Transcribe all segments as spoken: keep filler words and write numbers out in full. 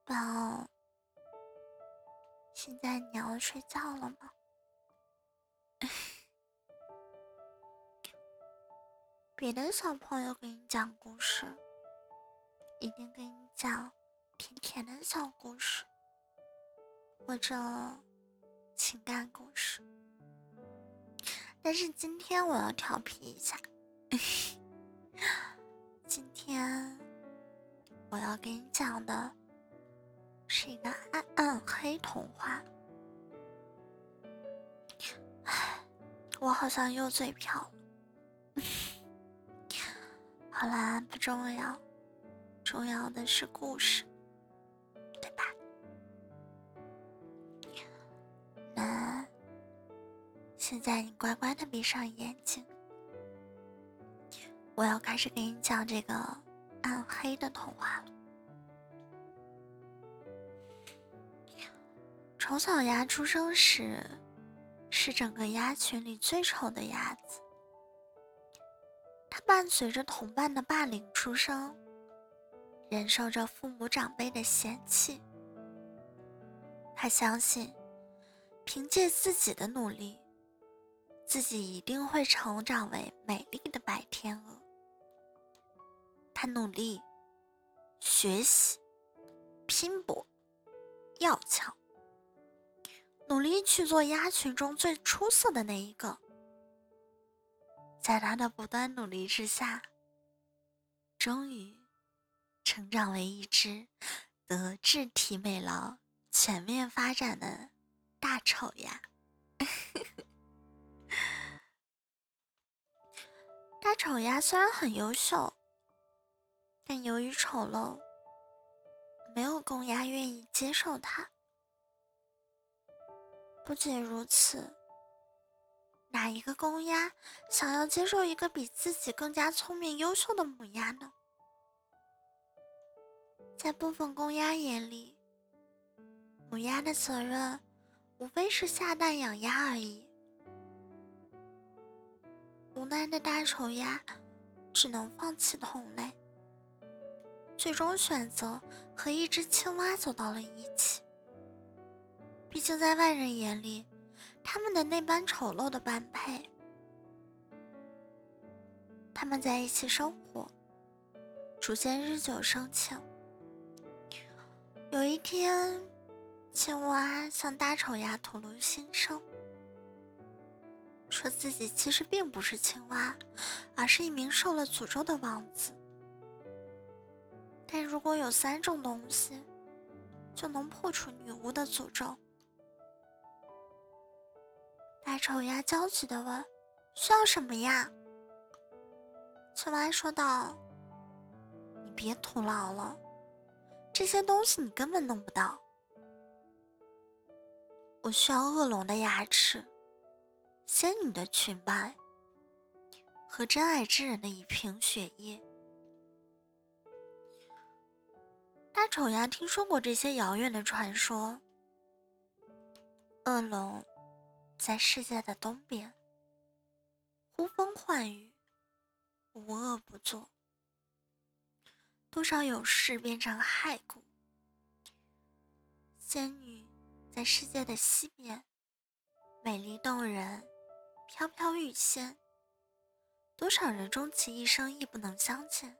宝，现在你要睡觉了吗？别的小朋友给你讲故事，一定给你讲甜甜的小故事，或者情感故事。但是今天我要调皮一下，今天我要给你讲的是一个暗暗黑童话。唉，我好像又嘴瓢了。好啦，不重要，重要的是故事，对吧？那现在你乖乖的闭上眼睛，我要开始给你讲这个暗黑的童话了。丑小鸭出生时是整个鸭群里最丑的鸭子，它伴随着同伴的霸凌出生，忍受着父母长辈的嫌弃。他相信凭借自己的努力，自己一定会成长为美丽的白天鹅。他努力学习拼搏要强，努力去做鸭群中最出色的那一个。在他的不断努力之下，终于成长为一只德智体美劳全面发展的大丑鸭。大丑鸭虽然很优秀，但由于丑陋，没有公鸭愿意接受它。不仅如此，哪一个公鸭想要接受一个比自己更加聪明优秀的母鸭呢？在部分公鸭眼里，母鸭的责任无非是下蛋养鸭而已。无奈的大丑鸭只能放弃同类，最终选择和一只青蛙走到了一起。毕竟在外人眼里，他们的那般丑陋的般配。他们在一起生活，逐渐日久生情。有一天，青蛙向大丑鸭吐露心声，说自己其实并不是青蛙，而是一名受了诅咒的王子。但如果有三种东西，就能破除女巫的诅咒。大丑鸭焦急地问：需要什么呀？青蛙说道：你别徒劳了，这些东西你根本弄不到。我需要恶龙的牙齿，仙女的裙摆，和真爱之人的一瓶血液。大丑鸭听说过这些遥远的传说。恶龙在世界的东边，呼风唤雨，无恶不作。多少勇士变成骸骨。仙女在世界的西边，美丽动人，飘飘欲仙。多少人终其一生亦不能相见。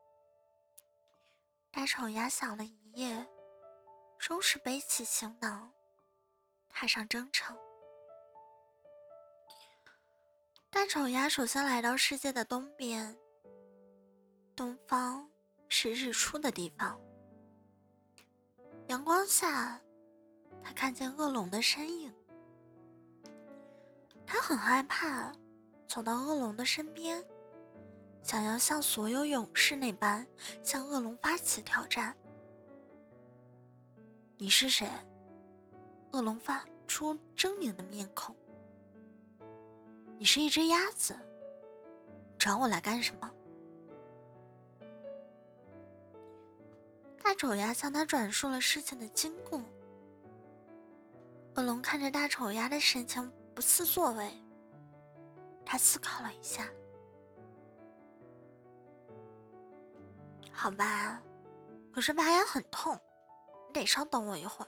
大丑鸭想了一夜，终是背起行囊，踏上征程。大丑鸭首先来到世界的东边，东方是日出的地方。阳光下，他看见恶龙的身影。他很害怕，走到恶龙的身边，想要像所有勇士那般向恶龙发起挑战。你是谁？恶龙发出狰狞的面孔。你是一只鸭子，找我来干什么？大丑鸭向他转述了事情的经过。恶龙看着大丑鸭的神情不似作为，他思考了一下。好吧，可是拔牙很痛， 得稍等我一会儿。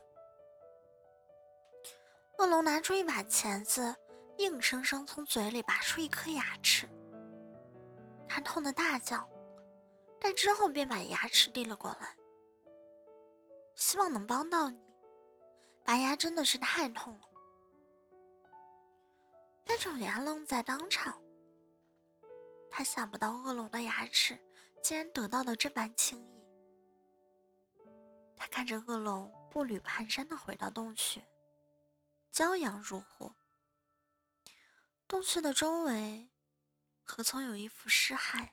恶龙拿出一把钳子，硬生生从嘴里拔出一颗牙齿。他痛得大叫，但之后便把牙齿递了过来，希望能帮到你。拔牙真的是太痛了。大丑牙愣在当场，他想不到恶龙的牙齿竟然得到的这般轻易。他看着恶龙步履蹒跚地回到洞穴，骄阳入户。洞穴的周围何曾有一副尸骸。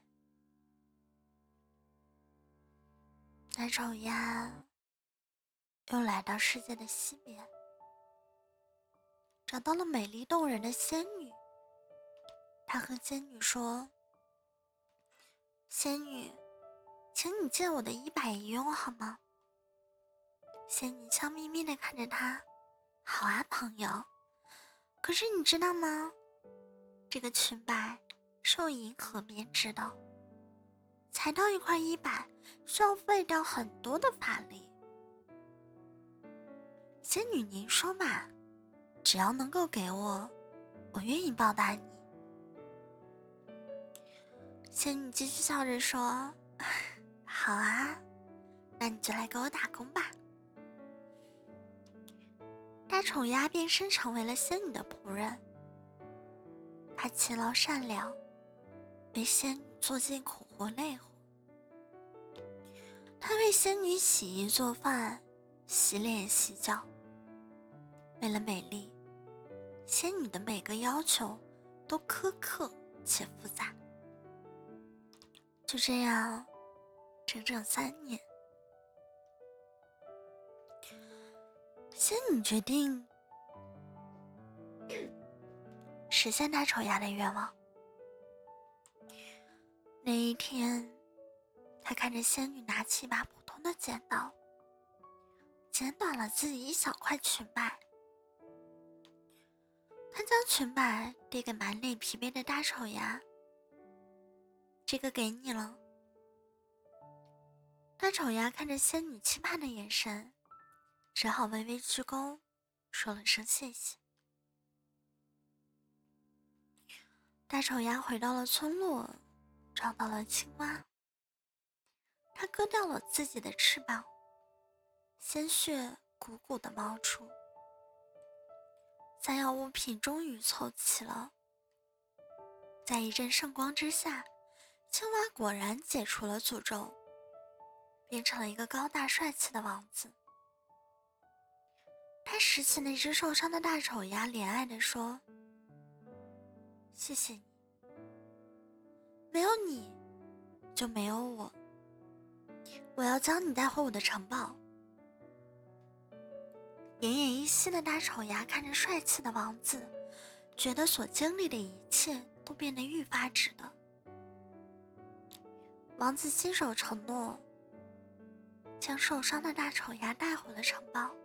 大丑鸭又来到世界的西边，找到了美丽动人的仙女。他和仙女说：仙女，请你借我的一百一用好吗？仙女笑眯眯地看着他，好啊朋友，可是你知道吗？这个裙摆是用银河编织的，裁到一块一百需要费掉很多的法力。仙女您说吧，只要能够给我，我愿意报答你。仙女继续笑着说：好啊，那你就来给我打工吧。大丑鸭变身成为了仙女的仆人，他勤劳善良，为仙女做尽苦活累活。他为仙女洗衣做饭，洗脸洗脚。为了美丽，仙女的每个要求都苛刻且复杂。就这样，整整三年，仙女决定实现大丑鸭的愿望。那一天，他看着仙女拿起一把普通的剪刀，剪短了自己一小块裙摆。他将裙摆递给满脸疲惫的大丑鸭，这个给你了。大丑鸭看着仙女期盼的眼神，只好微微鞠躬，说了声谢谢。大丑鸭回到了村落，找到了青蛙。它割掉了自己的翅膀，鲜血汩汩地冒出。三样物品终于凑齐了，在一阵圣光之下，青蛙果然解除了诅咒，变成了一个高大帅气的王子。他拾起那只受伤的大丑鸭，怜爱地说：谢谢你，没有你就没有我，我要将你带回我的城堡。奄奄一息的大丑鸭看着帅气的王子，觉得所经历的一切都变得愈发值得。王子信守承诺，将受伤的大丑鸭带回了城堡。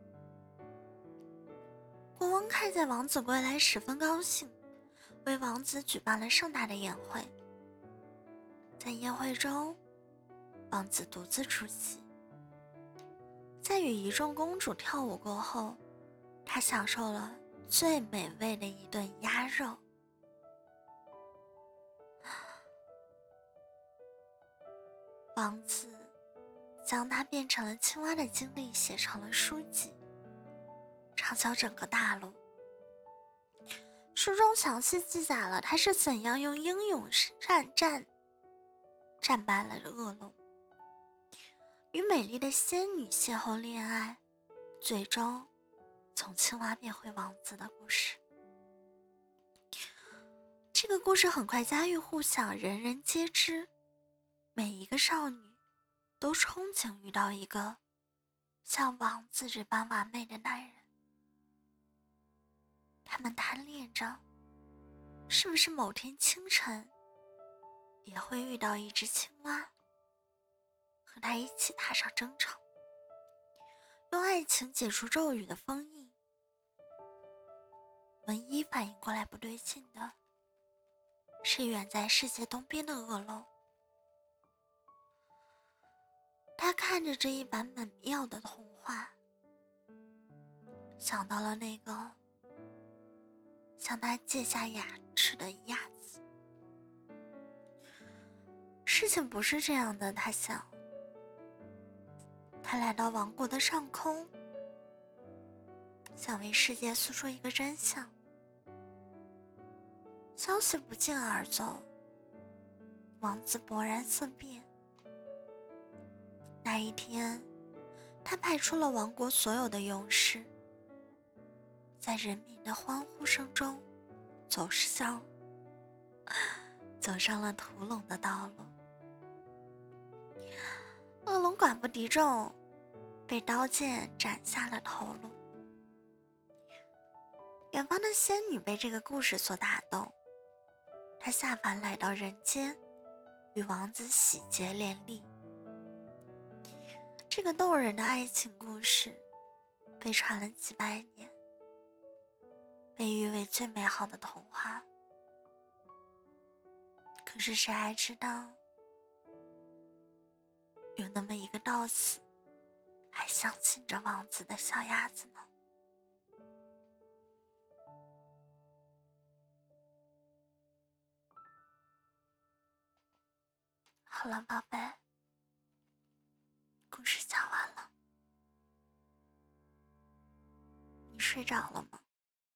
国王看见王子归来十分高兴，为王子举办了盛大的宴会。在宴会中，王子独自出席。在与一众公主跳舞过后，他享受了最美味的一顿鸭肉。王子将它变成了青蛙的经历写成了书籍，畅销整个大陆。书中详细记载了他是怎样用英勇战战战败了恶龙，与美丽的仙女邂逅恋爱，最终从青蛙变回王子的故事。这个故事很快家喻户晓，人人皆知。每一个少女都憧憬遇到一个像王子这般完美的男人。他们贪恋着，是不是某天清晨也会遇到一只青蛙，和他一起踏上征程，用爱情解除咒语的封印。唯一反应过来不对劲的是远在世界东边的恶龙。他看着这一版本妙的童话， 想到了那个向他借下牙齿的鸭子。事情不是这样的，他想。他来到王国的上空，想为世界诉说一个真相。消息不胫而走，王子勃然色变。那一天，他派出了王国所有的勇士，在人民的欢呼声中走上走上了屠龙的道路。恶龙寡不敌众，被刀剑斩下了头颅。远方的仙女被这个故事所打动，她下凡来到人间，与王子喜结连理。这个动人的爱情故事被传了几百年，被誉为最美好的童话。可是谁还知道，有那么一个到死还相信着王子的小鸭子呢？好了，宝贝，故事讲完了，你睡着了吗？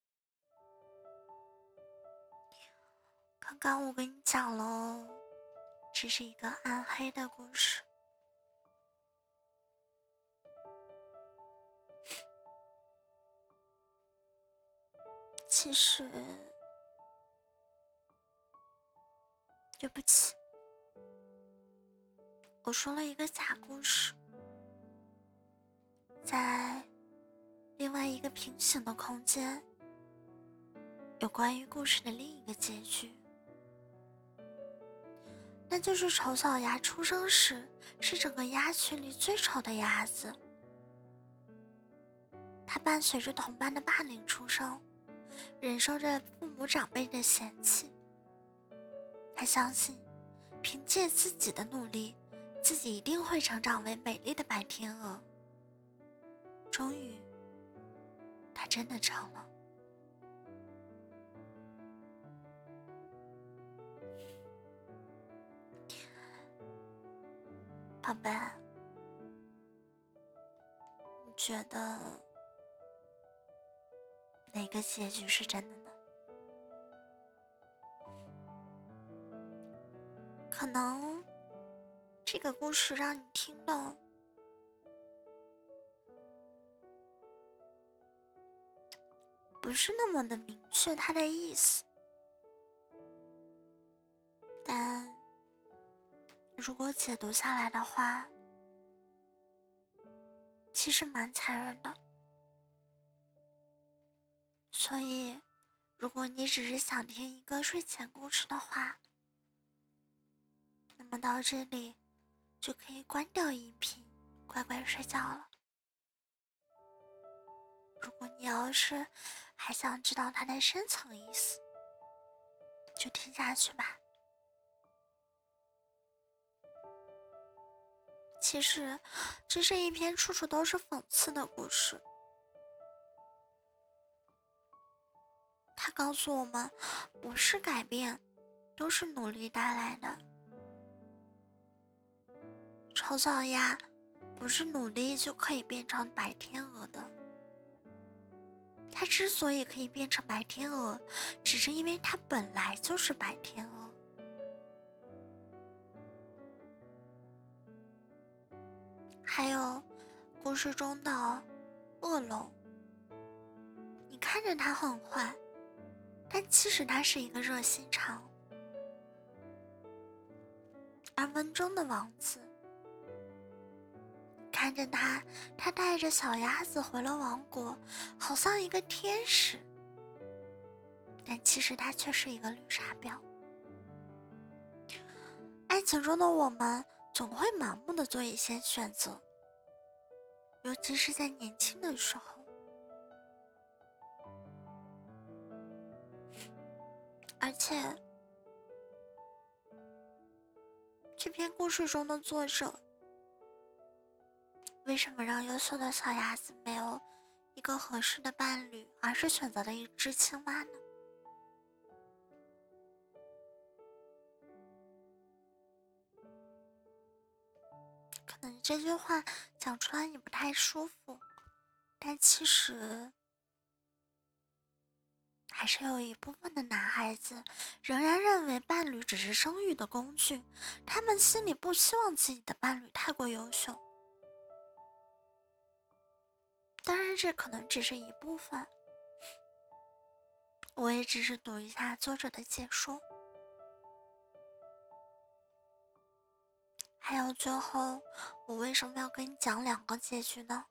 刚刚我跟你讲喽，这是一个暗黑的故事。其实，对不起，我说了一个假故事，在另外一个平行的空间，有关于故事的另一个结局。那就是丑小鸭出生时是整个鸭群里最丑的鸭子，它伴随着同伴的霸凌出生，忍受着父母长辈的嫌弃。他相信凭借自己的努力，自己一定会成长为美丽的白天鹅。终于，他真的成了。宝贝，你觉得哪个结局是真的呢？可能这个故事让你听了不是那么的明确它的意思，但如果解读下来的话，其实蛮残忍的。所以如果你只是想听一个睡前故事的话，那么到这里就可以关掉音频，乖乖睡觉了。如果你要是还想知道它的深层意思，就听下去吧。其实这是一篇处处都是讽刺的故事，它告诉我们，不是改变，都是努力带来的。丑小鸭不是努力就可以变成白天鹅的，它之所以可以变成白天鹅，只是因为它本来就是白天鹅。还有故事中的恶龙，你看着它很坏，但其实它是一个热心肠。而文中的王子，看着他，他带着小鸭子回了王国，好像一个天使，但其实他却是一个绿茶婊。爱情中的我们总会盲目的做一些选择，尤其是在年轻的时候。而且这篇故事中的作者为什么让优秀的小鸭子没有一个合适的伴侣，而是选择了一只青蛙呢？可能这句话讲出来你不太舒服，但其实还是有一部分的男孩子仍然认为伴侣只是生育的工具，他们心里不希望自己的伴侣太过优秀。当然这可能只是一部分，我也只是读一下作者的解说。还有最后，我为什么要跟你讲两个结局呢？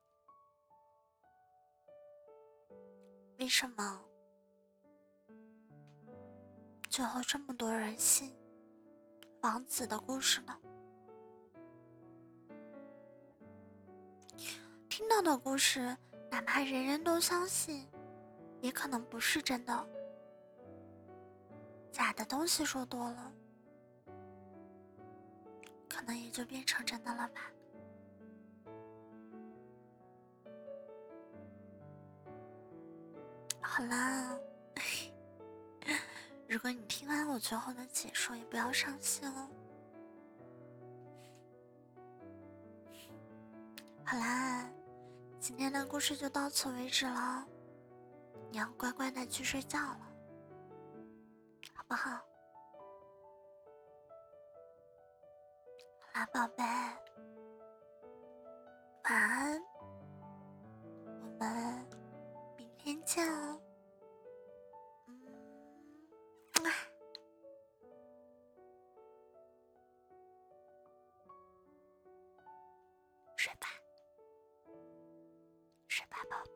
为什么最后这么多人信王子的故事呢？听到的故事，哪怕人人都相信，也可能不是真的。假的东西说多了，可能也就变成真的了吧。好啦，如果你听完我最后的解说，也不要伤心哦。好啦，今天的故事就到此为止了，你要乖乖的去睡觉了，好不好？好啦，宝贝，晚安，我们明天见哦。嗯，睡吧，睡吧，宝贝。